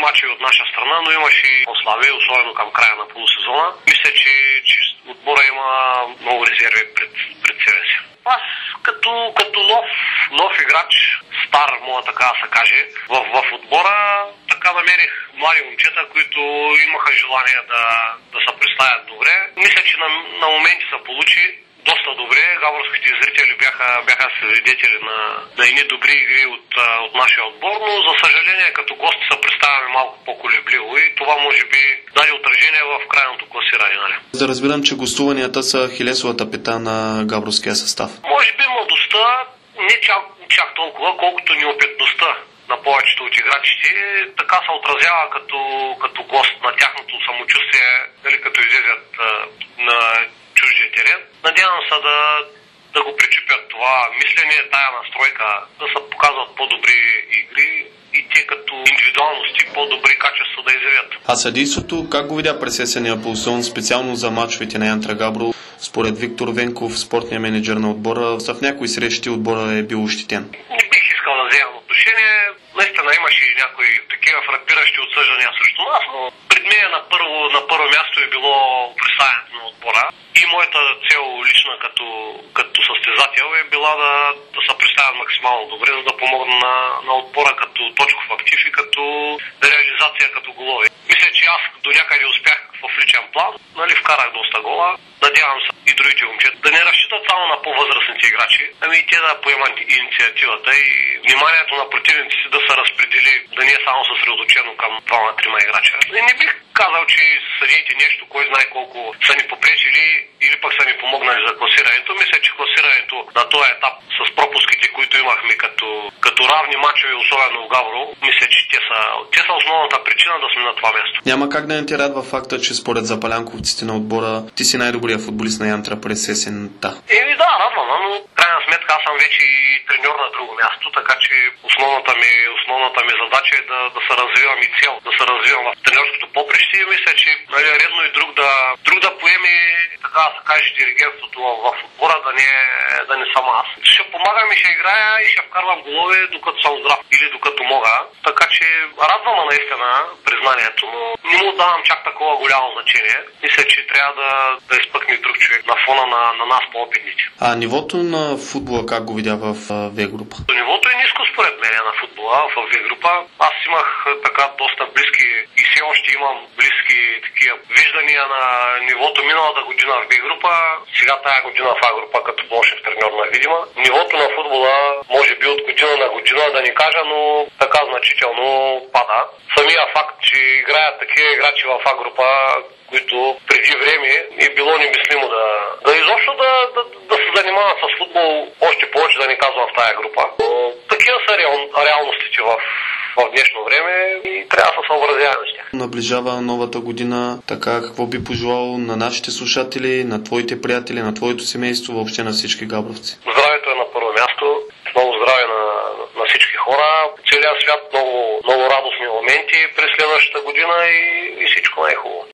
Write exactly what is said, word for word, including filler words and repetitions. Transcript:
мачове от наша страна, но имаше и по-слаби, особено към края на полусезона. Мисля, че, че отбора има много резерви пред, пред себе си. Аз като, като нов, нов играч, стар, мога така да се каже, в, в отбора така намерих млади момчета, които имаха желание да, да се представят добре. Мисля, че на, на моменти се получи доста добре. Габровските зрители бяха, бяха свидетели на, на едни добри игри от, от нашия отбор, но за съжаление като гости се представяме малко по-колебливо и това може би даде отражение в крайното класиране. Нали? Да разбирам, че гостуванията са хилесовата пета на габровския състав. Може би младостта не чак, чак толкова, колкото неопитността на повечето от играчите, така се отразява като, като гост на тяхното самочувствие, нали, като излезят на чуждия терен. Надявам се да, да го причепят това мислене, тая настройка, да се показват по-добри игри и те като индивидуалности по-добри качества да изявят. А съдийството как го видя през есения пулсон, специално за мачовете на Янтра Габрово? Според Виктор Венков, спортния менеджер на отбора, в някои срещи отбора е бил ощетен. Не бих искал да вземам отношение. Наистина имаше и някои такива фрапиращи отсъждания срещу нас, но пред мен на първо, на първо място е било представянето на отбора. И моята цел лична като, като състезател е била да, да се представят максимално добре, за да помогна на, на отбора като точков актив и като реализация като голове. Мисля, че аз до някъде успях в личен план, нали, вкарах доста гола. Надявам се и другите момчета да не разчитат само на по-възрастните играчи, ами и те да поемат инициативата и вниманието на противниците си да се разпредели, да не е само съсредоточено към двама-трима играча. И не бих казал, че съдиите нещо, кой знае колко са ни попречили или пък са ни помогнали за класирането. Мисля, че класирането на този етап с пропуските, които имахме като, като равни мачове, особено в Габрово, мисля, че те са, те са основната причина да сме на това място. Няма как да не ти радва факта, че според запалянковците на отбора ти си най-добрият футболист на Янтра през есента. Еми да, радва, но в крайна сметка аз съм вече и треньор на друго място, така че основната ми, основната ми задача е да, да се развивам и цел, да се развивам в треньорското поприще и мисля, че нали, редно и друг да, друг да поеме, така да се каже, диригентството в, в отбора, да не, да не съм аз. Ще помагам и ще играя и ще вкарвам голове, докато съм здрав или докато мога, така че радвам наистина признанието, но не му давам чак такова голямо значение. Мисля, че трябва да, да изпъкне друг човек на фона на, на нас по-опитните. А нивото на футбола как го видя в В-група? Нивото е ниско според мен на футбола в В-група. Аз имах така доста близки и все още имам близки такива виждания на нивото миналата година в Б-група, сега тая година в А-група като бившев треньор на Видима. Нивото на футбола може би от година на година да ни кажа, но така значително пада. Самия факт, че играят такива играчи в А-група, които преди време е било немислимо да, да изобщо да, да, да се занимават с футбол, още повече да не казвам в тая група. Но такива са реал, реалностите в, в днешно време и трябва да се съобразяваме с тях. Наближава новата година, така какво би пожелал на нашите слушатели, на твоите приятели, на твоето семейство, въобще на всички габровци? Здравето е на първо място. Много здраве на, на всички хора. Целият свят много, много радостни моменти през следващата година и, и всичко най-хубаво.